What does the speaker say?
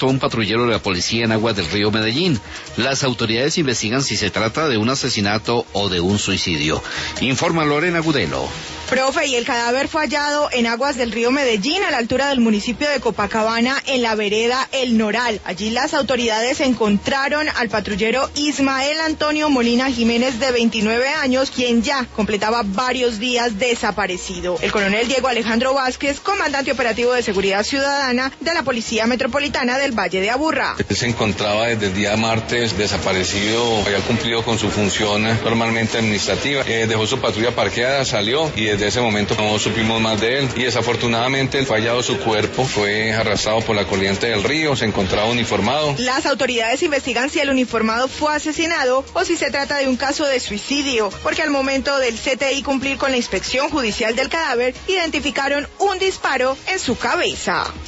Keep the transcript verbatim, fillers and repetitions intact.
muerto a un patrullero de la policía en aguas del río Medellín. Las autoridades investigan si se trata de un asesinato o de un suicidio. Informa Lorena Gudelo. Profe, y el cadáver fue hallado en aguas del río Medellín, a la altura del municipio de Copacabana, en la vereda El Noral. Allí las autoridades encontraron al patrullero Ismael Antonio Molina Jiménez, de veintinueve años, quien ya completaba varios días desaparecido. El coronel Diego Alejandro Vázquez, comandante operativo de seguridad ciudadana de la Policía Metropolitana del Valle de Aburrá. Él se encontraba desde el día martes desaparecido, había cumplido con su función normalmente administrativa, eh, dejó su patrulla parqueada, salió y desde ese momento no supimos más de él, y desafortunadamente fue hallado su cuerpo, fue arrastrado por la corriente del río, se encontraba uniformado. Las autoridades investigan si el uniformado fue asesinado o si se trata de un caso de suicidio, porque al momento del C T I cumplir con la inspección judicial del cadáver, identificaron un disparo en su cabeza.